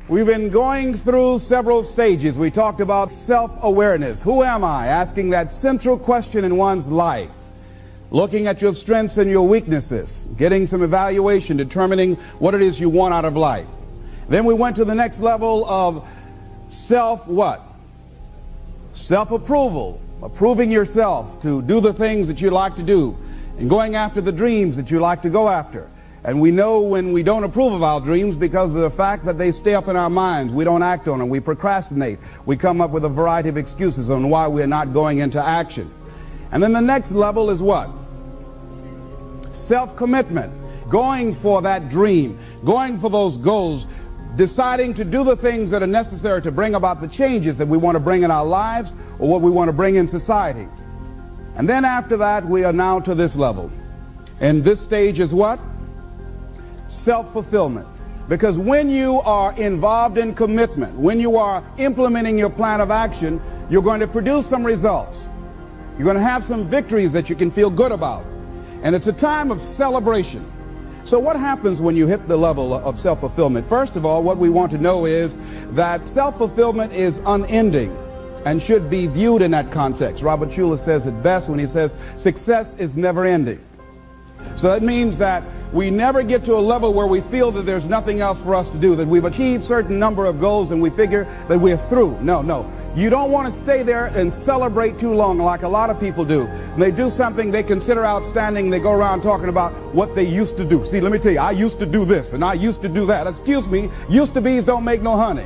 We've been going through several stages. We talked about self-awareness. Who am I? Asking that central question in one's life. Looking at your strengths and your weaknesses. Getting some evaluation, determining what it is you want out of life. Then we went to the next level of self-what? Self-approval. Approving yourself to do the things that you like to do. And going after the dreams that you like to go after. And we know when we don't approve of our dreams because of the fact that they stay up in our minds. We don't act on them. We procrastinate. We come up with a variety of excuses on why we're not going into action. And then the next level is what? Self-commitment. Going for that dream. Going for those goals. Deciding to do the things that are necessary to bring about the changes that we want to bring in our lives or what we want to bring in society. And then after that, we are now to this level. And this stage is what? Self-fulfillment. Because when you are involved in commitment, when you are implementing your plan of action, you're going to produce some results. You're going to have some victories that you can feel good about. And it's a time of celebration. So what happens when you hit the level of self-fulfillment? First of all, what we want to know is that self-fulfillment is unending and should be viewed in that context. Robert Schuller says it best when he says success is never ending. So that means that we never get to a level where we feel that there's nothing else for us to do, that we've achieved a certain number of goals and we figure that we're through. No. You don't want to stay there and celebrate too long like a lot of people do. When they do something they consider outstanding, they go around talking about what they used to do. See, let me tell you, I used to do this and I used to do that. Excuse me, used to be's don't make no honey.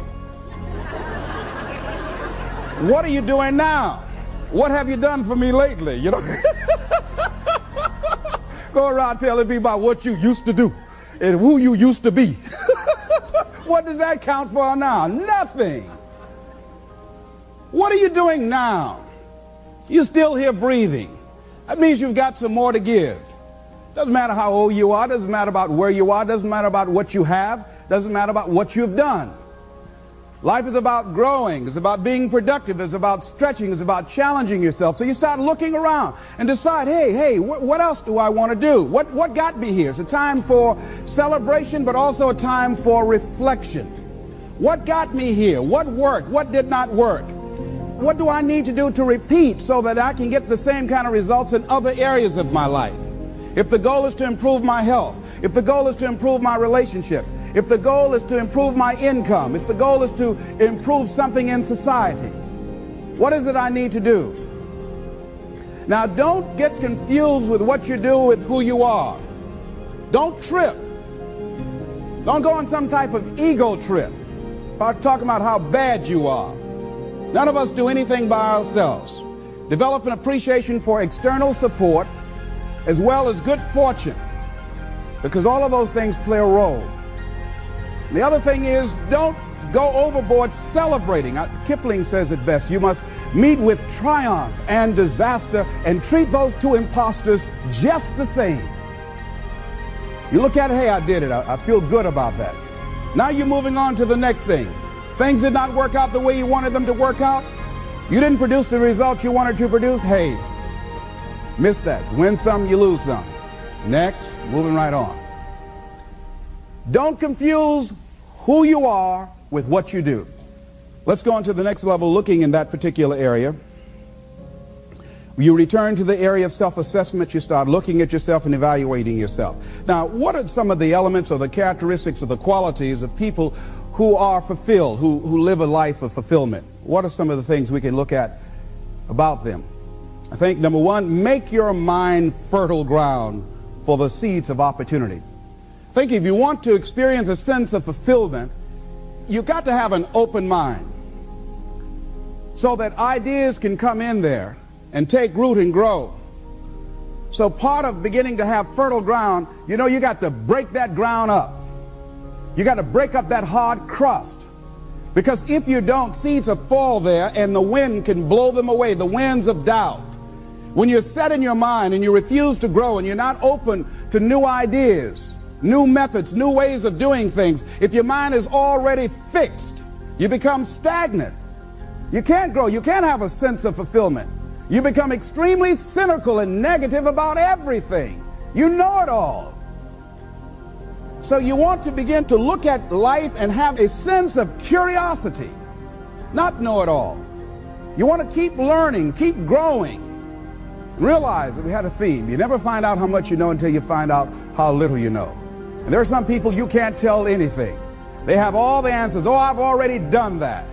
What are you doing now? What have you done for me lately? You know? Go around telling me about what you used to do and who you used to be. What does that count for now? Nothing. What are you doing now? You're still here breathing. That means you've got some more to give. Doesn't matter how old you are. Doesn't matter about where you are. Doesn't matter about what you have. Doesn't matter about what you've done. Life is about growing. It's about being productive. It's about stretching. It's about challenging yourself. So you start looking around and decide, hey, what else do I want to do? What got me here? It's a time for celebration, but also a time for reflection. What got me here? What worked? What did not work? What do I need to do to repeat so that I can get the same kind of results in other areas of my life? If the goal is to improve my health, if the goal is to improve my relationship, if the goal is to improve my income, if the goal is to improve something in society, what is it I need to do? Now, don't get confused with what you do with who you are. Don't trip. Don't go on some type of ego trip. Start talking about how bad you are. None of us do anything by ourselves. Develop an appreciation for external support as well as good fortune, because all of those things play a role. The other thing is, don't go overboard celebrating. Kipling says it best. You must meet with triumph and disaster and treat those two imposters just the same. You look at it, hey, I did it. I feel good about that. Now you're moving on to the next thing. Things did not work out the way you wanted them to work out. You didn't produce the results you wanted to produce. Hey, miss that. Win some, you lose some. Next, moving right on. Don't confuse who you are with what you do. Let's go on to the next level, looking in that particular area. You return to the area of self-assessment. You start looking at yourself and evaluating yourself. Now, what are some of the elements or the characteristics or the qualities of people who are fulfilled, who live a life of fulfillment? What are some of the things we can look at about them? I think, number one, make your mind fertile ground for the seeds of opportunity. I think if you want to experience a sense of fulfillment, you've got to have an open mind so that ideas can come in there and take root and grow. So part of beginning to have fertile ground, you know, you got to break that ground up. You got to break up that hard crust. Because if you don't, seeds will fall there and the wind can blow them away, the winds of doubt. When you're set in your mind and you refuse to grow and you're not open to new ideas, new methods, new ways of doing things, if your mind is already fixed, you become stagnant. You can't grow. You can't have a sense of fulfillment. You become extremely cynical and negative about everything. You know it all. So you want to begin to look at life and have a sense of curiosity, not know-it-all. You want to keep learning, keep growing. Realize that we had a theme. You never find out how much you know until you find out how little you know. And there are some people you can't tell anything. They have all the answers. Oh, I've already done that.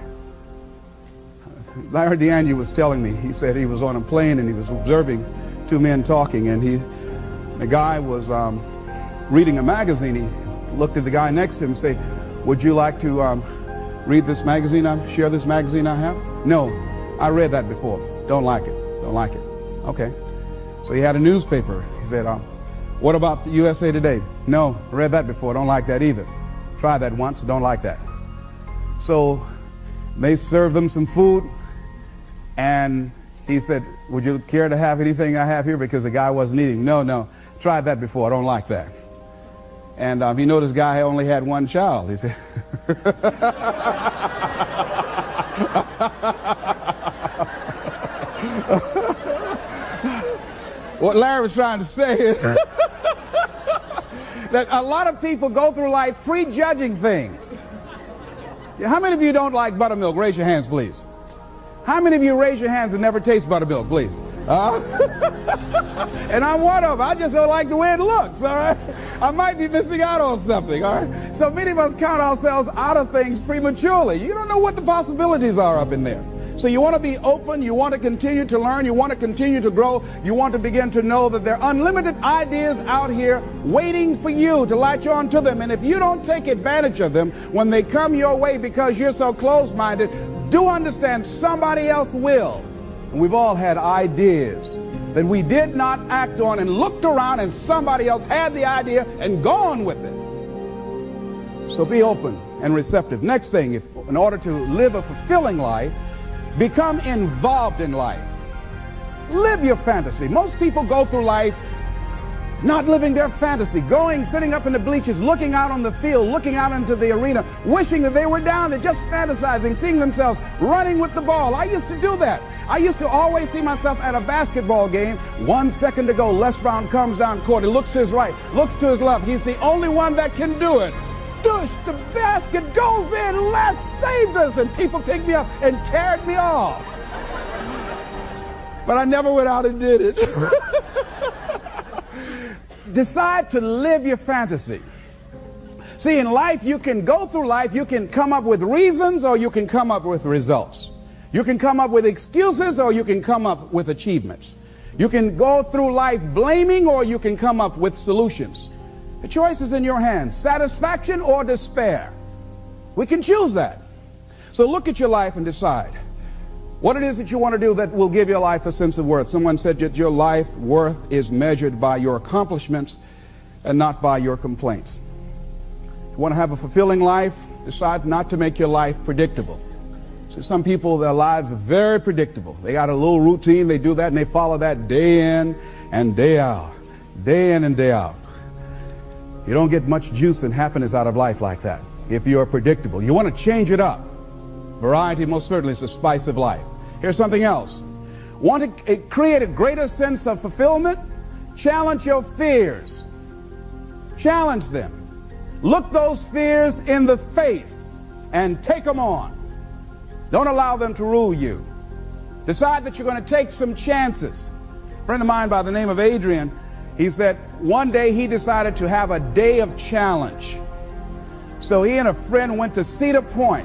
Larry DeAngie was telling me, he said he was on a plane and he was observing two men talking, and the guy was reading a magazine. He looked at the guy next to him and said, would you like to read this magazine, share this magazine I have? No, I read that before. Don't like it. Don't like it. Okay. So he had a newspaper. He said, what about the USA Today? No, read that before. Don't like that either. Tried that once. Don't like that. So they served them some food, and he said, would you care to have anything I have here? Because the guy wasn't eating. No, tried that before. I don't like that. And he noticed the guy only had one child. He said, what Larry was trying to say is that a lot of people go through life prejudging things. How many of you don't like buttermilk? Raise your hands, please. How many of you raise your hands and never taste buttermilk, please? And I'm one of them. I just don't like the way it looks, all right? I might be missing out on something, all right? So many of us count ourselves out of things prematurely. You don't know what the possibilities are up in there. So you want to be open, you want to continue to learn, you want to continue to grow, you want to begin to know that there are unlimited ideas out here waiting for you to latch on to them. And if you don't take advantage of them when they come your way because you're so closed-minded, do understand somebody else will. And we've all had ideas that we did not act on and looked around and somebody else had the idea and gone with it. So be open and receptive. Next thing, in order to live a fulfilling life, become involved in life. Live your fantasy. Most people go through life not living their fantasy, sitting up in the bleachers, looking out on the field, looking out into the arena, wishing that they were down there, just fantasizing, seeing themselves running with the ball. I used to do that. I used to always see myself at a basketball game. 1 second to go, Les Brown comes down court. He looks to his right, looks to his left. He's the only one that can do it. Dush, the basket goes in. Les saved us. And people picked me up and carried me off. But I never went out and did it. Decide to live your fantasy. See, in life, you can go through life, you can come up with reasons or you can come up with results. You can come up with excuses or you can come up with achievements. You can go through life blaming or you can come up with solutions. The choice is in your hands, satisfaction or despair. We can choose that. So look at your life and decide what it is that you want to do that will give your life a sense of worth. Someone said that your life worth is measured by your accomplishments and not by your complaints. If you want to have a fulfilling life, decide not to make your life predictable. So some people, their lives are very predictable. They got a little routine, they do that, and they follow that day in and day out. Day in and day out. You don't get much juice and happiness out of life like that if you are predictable. You want to change it up. Variety most certainly is the spice of life. Here's something else. Want to create a greater sense of fulfillment? Challenge your fears. Challenge them. Look those fears in the face and take them on. Don't allow them to rule you. Decide that you're going to take some chances. A friend of mine by the name of Adrian, he said one day he decided to have a day of challenge. So he and a friend went to Cedar Point.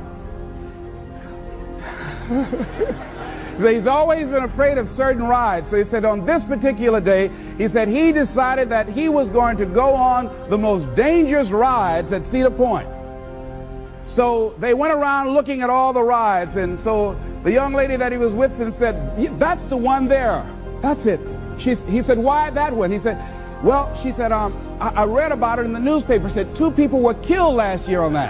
So he's always been afraid of certain rides. So he said on this particular day, he said he decided that he was going to go on the most dangerous rides at Cedar Point. So they went around looking at all the rides, and so the young lady that he was with said, that's the one there. That's it. He said, why that one? He said, well, she said, I read about it in the newspaper. Said 2 people were killed last year on that.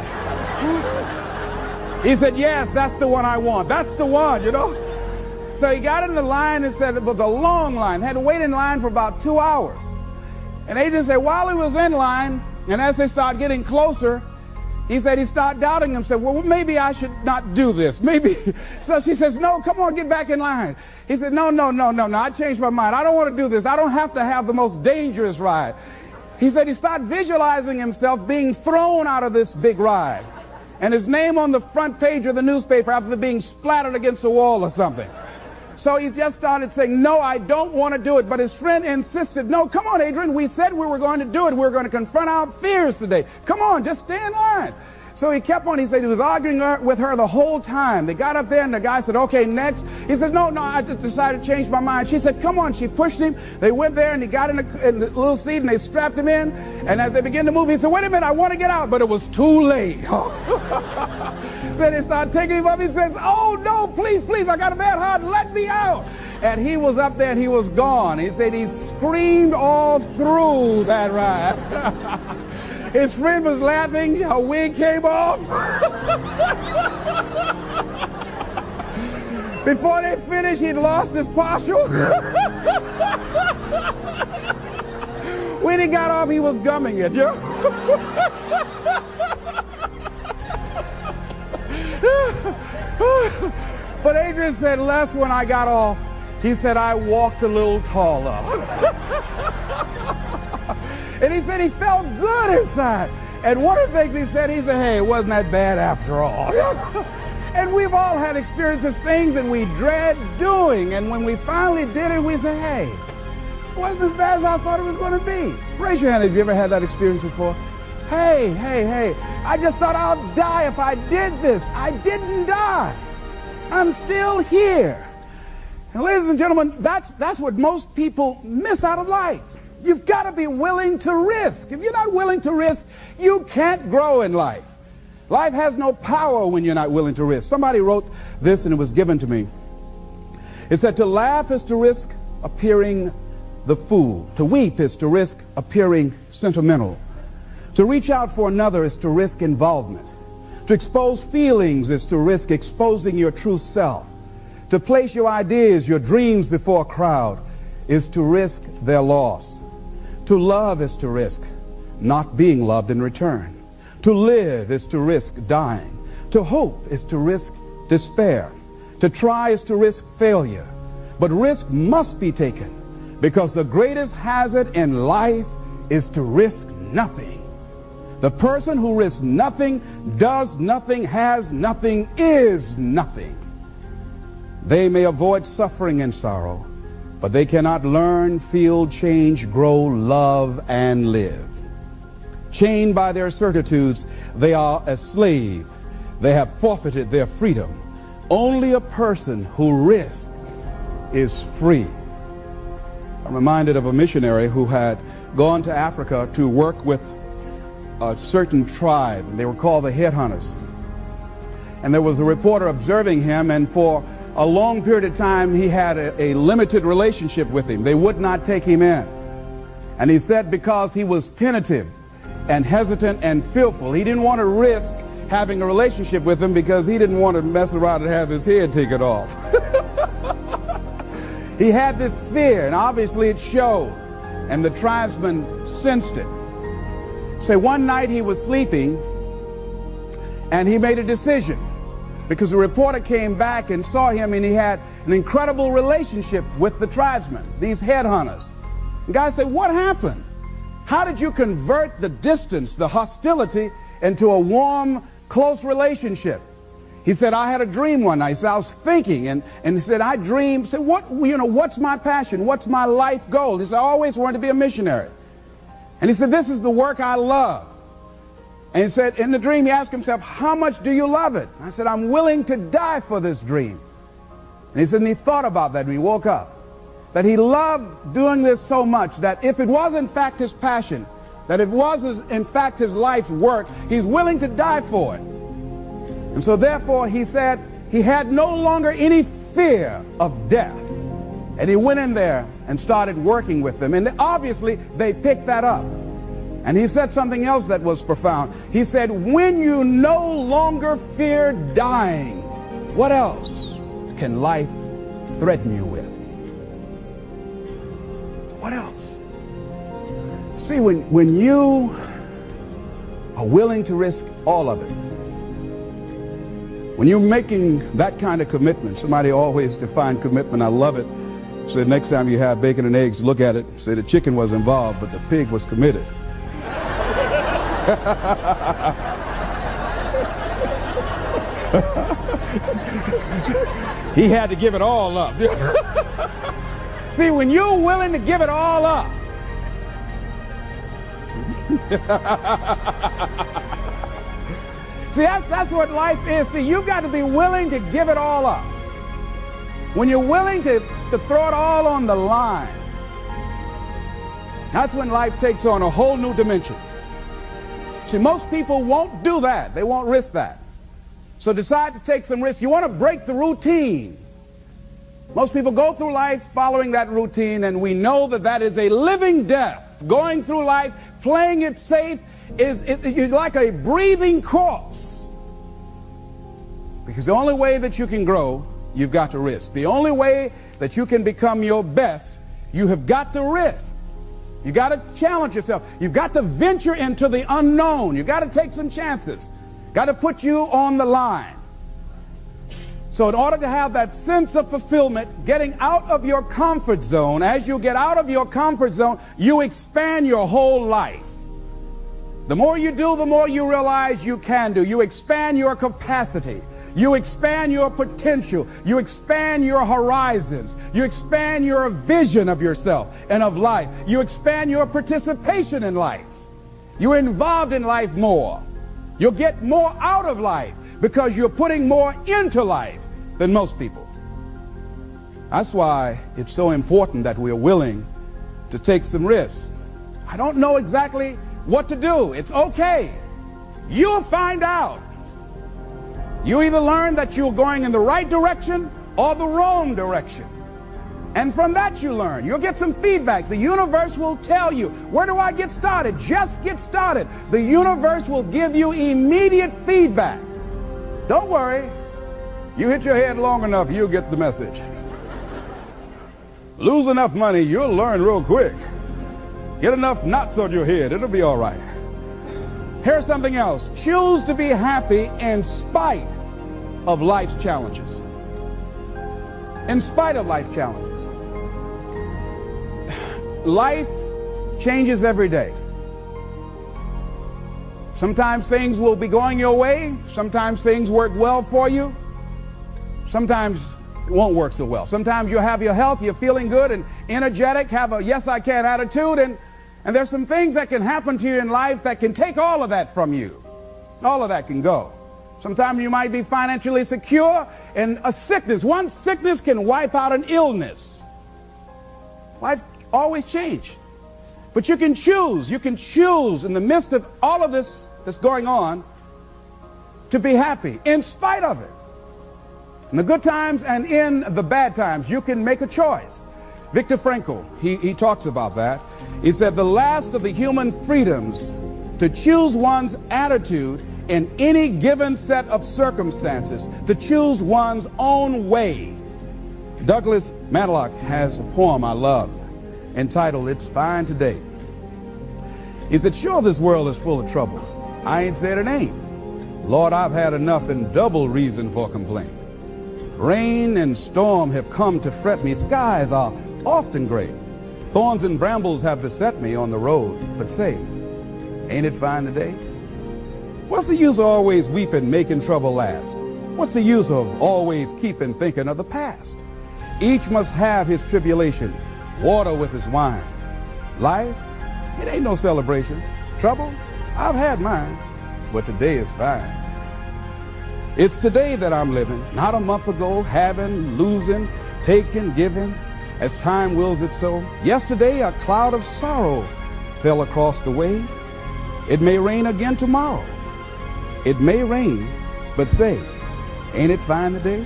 He said, yes, that's the one I want. That's the one, you know. So he got in the line and said it was a long line. Had to wait in line for about 2 hours. And Adrian said while he was in line, and as they started getting closer, he said he started doubting himself. Well, maybe I should not do this. Maybe. So she says, no, come on, get back in line. He said, no, I changed my mind. I don't want to do this. I don't have to have the most dangerous ride. He said he started visualizing himself being thrown out of this big ride, and his name on the front page of the newspaper after being splattered against the wall or something. So he just started saying, no, I don't want to do it. But his friend insisted, no, come on, Adrian. We said we were going to do it. We were going to confront our fears today. Come on, just stay in line. So he kept on. He said he was arguing with her the whole time. They got up there, and the guy said, okay, next. He said, no, I just decided to change my mind. She said, come on. She pushed him. They went there, and he got in the little seat, and they strapped him in. And as they began to move, he said, wait a minute, I want to get out. But it was too late. So they started taking him up. He says, oh, no, please, I got a bad heart. Let me out. And he was up there, and he was gone. He said he screamed all through that ride. His friend was laughing. Her wig came off. Before they finished, he'd lost his partial. When he got off, he was gumming it. Yeah? But Adrian said, Les, when I got off, he said, I walked a little taller. And he said he felt good inside. And one of the things he said, hey, it wasn't that bad after all. And we've all had experiences, things that we dread doing. And when we finally did it, we say, hey, it wasn't as bad as I thought it was going to be. Raise your hand if you ever had that experience before. Hey, I just thought I'll die if I did this. I didn't die. I'm still here. And ladies and gentlemen, that's what most people miss out of life. You've got to be willing to risk. If you're not willing to risk, you can't grow in life. Life has no power when you're not willing to risk. Somebody wrote this, and it was given to me. It said, to laugh is to risk appearing the fool. To weep is to risk appearing sentimental. To reach out for another is to risk involvement. To expose feelings is to risk exposing your true self. To place your ideas, your dreams before a crowd is to risk their loss. To love is to risk not being loved in return. To live is to risk dying. To hope is to risk despair. To try is to risk failure. But risk must be taken, because the greatest hazard in life is to risk nothing. The person who risks nothing, does nothing, has nothing, is nothing. They may avoid suffering and sorrow, but they cannot learn, feel, change, grow, love, and live. Chained by their certitudes, they are a slave. They have forfeited their freedom. Only a person who risks is free. I'm reminded of a missionary who had gone to Africa to work with a certain tribe. They were called the Headhunters. And there was a reporter observing him, and for a long period of time he had a limited relationship with him. They would not take him in. And he said because he was tentative and hesitant and fearful, he didn't want to risk having a relationship with him because he didn't want to mess around and have his head taken off. He had this fear, and obviously it showed, and the tribesman sensed it. So one night he was sleeping, and he made a decision, because the reporter came back and saw him, and he had an incredible relationship with the tribesmen, these headhunters. The guy said, what happened? How did you convert the distance, the hostility, into a warm, close relationship? He said, I had a dream one night. He said, I was thinking, and he said, I dreamed. He said, what's my passion? What's my life goal? He said, I always wanted to be a missionary. And he said, this is the work I love. And he said, in the dream, he asked himself, how much do you love it? I said, I'm willing to die for this dream. And he said, and he thought about that when he woke up, that he loved doing this so much that if it was in fact his passion, that it was in fact his life's work, he's willing to die for it. And so therefore, he said he had no longer any fear of death. And he went in there and started working with them. And obviously, they picked that up. And he said something else that was profound. He said, when you no longer fear dying, what else can life threaten you with? What else? See, when you are willing to risk all of it, when you're making that kind of commitment, somebody always defined commitment, I love it. So next time you have bacon and eggs, look at it, say the chicken was involved, but the pig was committed. He had to give it all up. See, when you're willing to give it all up, see, that's what life is. See, you've got to be willing to give it all up. When you're willing to throw it all on the line, that's when life takes on a whole new dimension. See, most people won't do that. They won't risk that. So decide to take some risks. You want to break the routine. Most people go through life following that routine, and we know that that is a living death. Going through life, playing it safe, you're like a breathing corpse. Because the only way that you can grow, you've got to risk. The only way that you can become your best, you have got to risk. You got to challenge yourself. You've got to venture into the unknown. You've got to take some chances. Got to put you on the line. So in order to have that sense of fulfillment, getting out of your comfort zone, as you get out of your comfort zone, you expand your whole life. The more you do, the more you realize you can do. You expand your capacity. You expand your potential. You expand your horizons. You expand your vision of yourself and of life. You expand your participation in life. You're involved in life more. You'll get more out of life because you're putting more into life than most people. That's why it's so important that we're willing to take some risks. I don't know exactly what to do. It's okay. You'll find out. You either learn that you're going in the right direction or the wrong direction. And from that you learn. You'll get some feedback. The universe will tell you, where do I get started? Just get started. The universe will give you immediate feedback. Don't worry. You hit your head long enough, you'll get the message. Lose enough money, you'll learn real quick. Get enough knots on your head, it'll be all right. Here's something else. Choose to be happy in spite of life's challenges. In spite of life's challenges. Life changes every day. Sometimes things will be going your way. Sometimes things work well for you. Sometimes it won't work so well. Sometimes you'll have your health, you're feeling good and energetic, have a yes I can attitude, and there's some things that can happen to you in life that can take all of that from you. All of that can go. Sometimes you might be financially secure, and a sickness, one sickness can wipe out an illness. Life always changes. But you can choose in the midst of all of this that's going on to be happy in spite of it. In the good times and in the bad times, you can make a choice. Viktor Frankl, he talks about that. He said the last of the human freedoms to choose one's attitude in any given set of circumstances, to choose one's own way. Douglas Matlock has a poem I love entitled It's Fine Today. He said, sure, this world is full of trouble. I ain't said it ain't. Lord, I've had enough and double reason for complaint. Rain and storm have come to fret me. Skies are often gray. Thorns and brambles have beset me on the road. But say, ain't it fine today? What's the use of always weeping, making trouble last? What's the use of always keeping thinking of the past? Each must have his tribulation, water with his wine. Life, it ain't no celebration. Trouble, I've had mine, but today is fine. It's today that I'm living, not a month ago, having, losing, taking, giving, as time wills it so. Yesterday, a cloud of sorrow fell across the way. It may rain again tomorrow. It may rain, but say, ain't it fine today?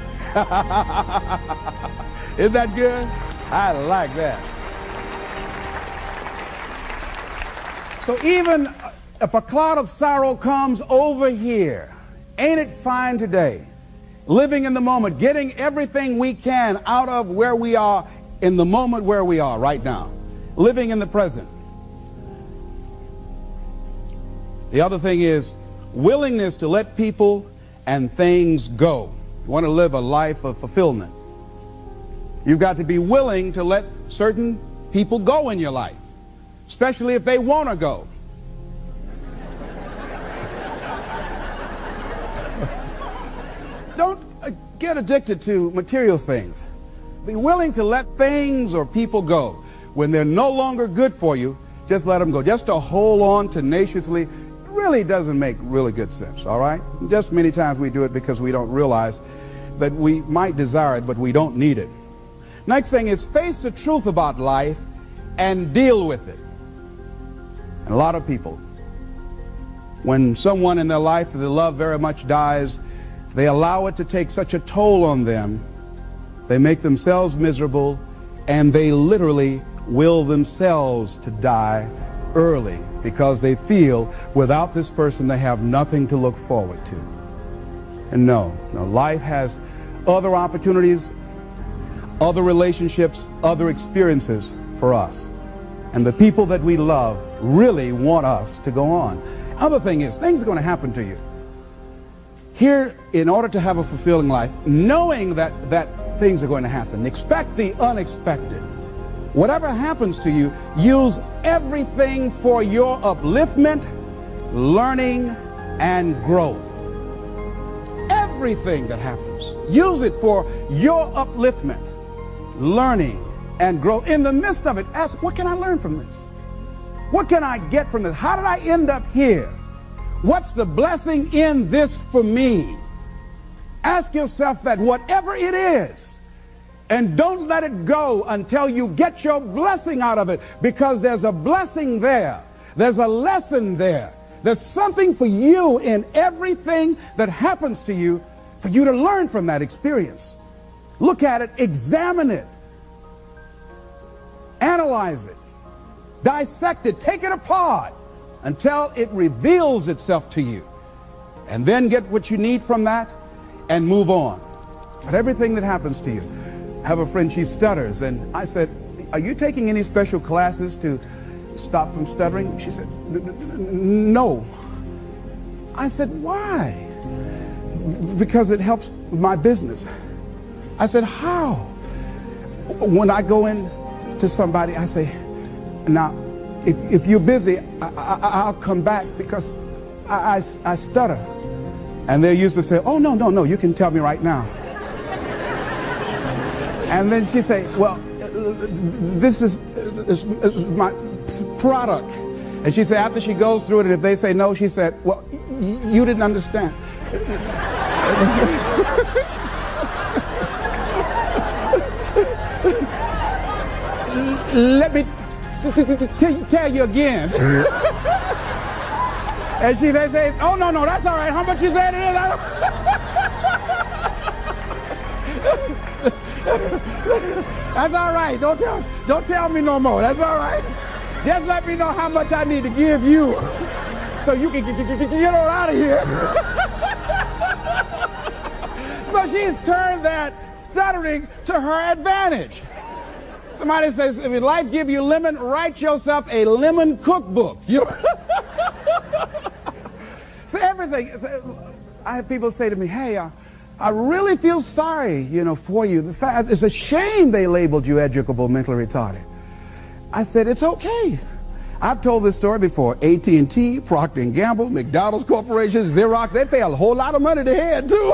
Isn't that good? I like that. So even if a cloud of sorrow comes over here, ain't it fine today? Living in the moment, getting everything we can out of where we are in the moment where we are right now. Living in the present. The other thing is willingness to let people and things go. You want to live a life of fulfillment. You've got to be willing to let certain people go in your life, especially if they want to go. get addicted to material things. Be willing to let things or people go. When they're no longer good for you, just let them go. Just to hold on tenaciously really doesn't make really good sense, all right? Just many times we do it because we don't realize that we might desire it, but we don't need it. Next thing is face the truth about life and deal with it. And a lot of people, when someone in their life that they love very much dies, they allow it to take such a toll on them. They make themselves miserable, and they literally will themselves to die early because they feel without this person they have nothing to look forward to. And no, life has other opportunities, other relationships, other experiences for us. And the people that we love really want us to go on. Other thing is, things are going to happen to you. Here, in order to have a fulfilling life, knowing that things are going to happen, expect the unexpected. Whatever happens to you, use everything for your upliftment, learning, and growth. Everything that happens, use it for your upliftment, learning, and growth. In the midst of it, ask, what can I learn from this? What can I get from this? How did I end up here? What's the blessing in this for me? Ask yourself that, whatever it is, and don't let it go until you get your blessing out of it, because there's a blessing there. There's a lesson there. There's something for you in everything that happens to you for you to learn from that experience. Look at it, examine it, analyze it, dissect it, take it apart until it reveals itself to you. And then get what you need from that and move on. But everything that happens to you, I have a friend, she stutters, and I said, are you taking any special classes to stop from stuttering? She said, no. I said, why? Because it helps my business. I said, how? When I go in to somebody, I say, now, if you're busy, I'll come back because I stutter. And they used to say, oh, no, you can tell me right now. And then she say, well, this is my product. And she said, after she goes through it, and if they say no, she said, well, you didn't understand. Let me tell you again. And they say, oh, no, that's all right. How much you said it is? That's all right. Don't tell me no more. That's all right. Just let me know how much I need to give you so you can get on out of here. So she's turned that stuttering to her advantage. Somebody says, if life give you lemon, write yourself a lemon cookbook. You know? So everything. I have people say to me, hey, I really feel sorry, for you. The fact, it's a shame they labeled you educable mentally retarded. I said, it's okay. I've told this story before. AT&T, Procter & Gamble, McDonald's Corporation, Xerox, they pay a whole lot of money to head, too.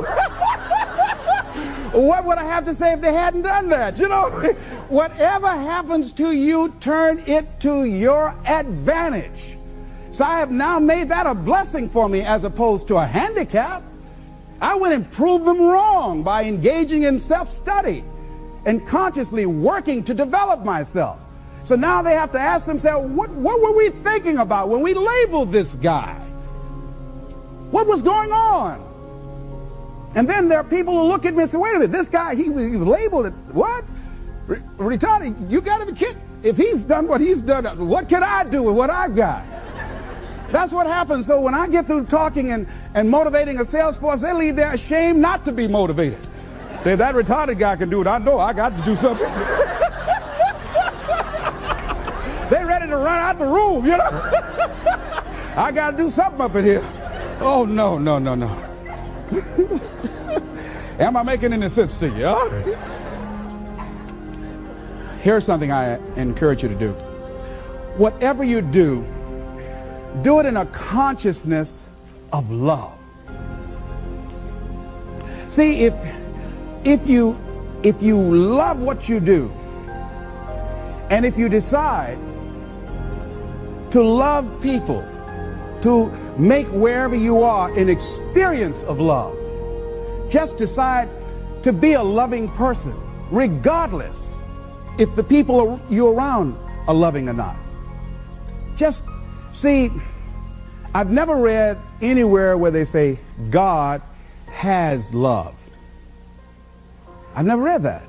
What would I have to say if they hadn't done that? Whatever happens to you, turn it to your advantage. So I have now made that a blessing for me as opposed to a handicap. I went and proved them wrong by engaging in self-study and consciously working to develop myself. So now they have to ask themselves, what were we thinking about when we labeled this guy? What was going on? And then there are people who look at me and say, wait a minute, this guy, he was labeled it, what? Retarded, you got to be kidding. If he's done what he's done, what can I do with what I've got? That's what happens. So when I get through talking and motivating a sales force, they leave there ashamed not to be motivated. Say, if that retarded guy can do it, I know I got to do something. They ready to run out the room, I got to do something up in here. Oh, no. Am I making any sense to you? Huh? Here's something I encourage you to do. Whatever you do, do it in a consciousness of love. See, if if you love what you do, and if you decide to love people, to make wherever you are an experience of love, just decide to be a loving person, regardless if the people you're around are loving or not. Just see, I've never read anywhere where they say God has love. I've never read that.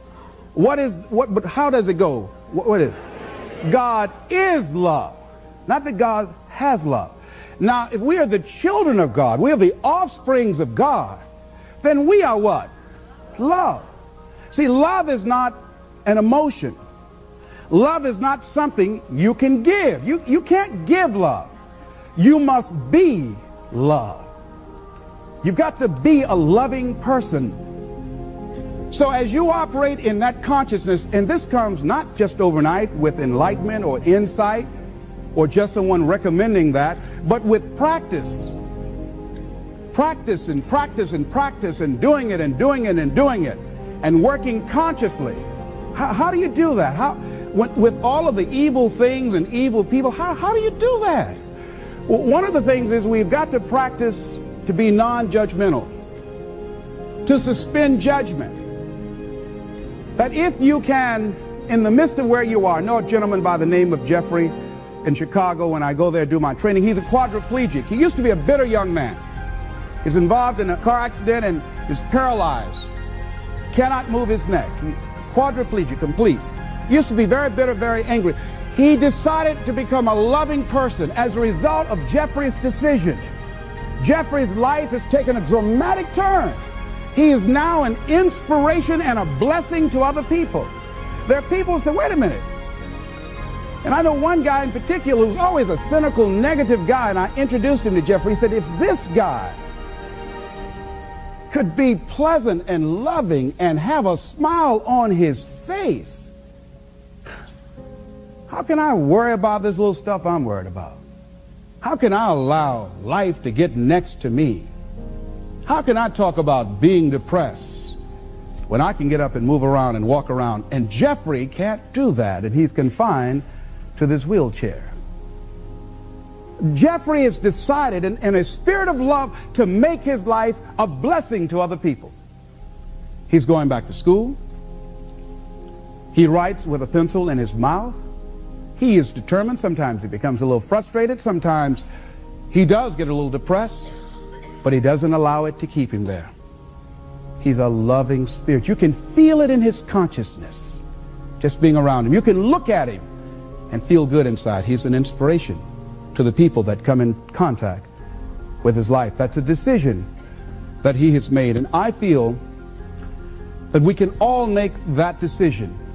But how does it go? What is it? God is love. Not that God has love. Now, if we are the children of God, we are the offsprings of God, then we are what? Love. See, love is not an emotion. Love is not something you can give. You can't give love. You must be love. You've got to be a loving person. So as you operate in that consciousness, and this comes not just overnight with enlightenment or insight or just someone recommending that, but with practice. Practice and practice and practice and doing it and doing it and doing it and working consciously. How do you do that? With all of the evil things and evil people, how do you do that? Well, one of the things is we've got to practice to be non-judgmental, to suspend judgment. That if you can, in the midst of where you are, I know a gentleman by the name of Jeffrey in Chicago. When I go there to do my training, he's a quadriplegic. He used to be a bitter young man. He's involved in a car accident and is paralyzed. Cannot move his neck. Quadriplegic, complete. Used to be very bitter, very angry. He decided to become a loving person as a result of Jeffrey's decision. Jeffrey's life has taken a dramatic turn. He is now an inspiration and a blessing to other people. There are people who say, wait a minute. And I know one guy in particular who's always a cynical, negative guy, and I introduced him to Jeffrey. He said, if this guy could be pleasant and loving and have a smile on his face, how can I worry about this little stuff I'm worried about? How can I allow life to get next to me? How can I talk about being depressed when I can get up and move around and walk around? And Jeffrey can't do that, and he's confined to this wheelchair. Jeffrey has decided in a spirit of love to make his life a blessing to other people. He's going back to school. He writes with a pencil in his mouth. He is determined. Sometimes he becomes a little frustrated. Sometimes he does get a little depressed, but he doesn't allow it to keep him there. He's a loving spirit. You can feel it in his consciousness, just being around him. You can look at him and feel good inside. He's an inspiration to the people that come in contact with his life. That's a decision that he has made. And I feel that we can all make that decision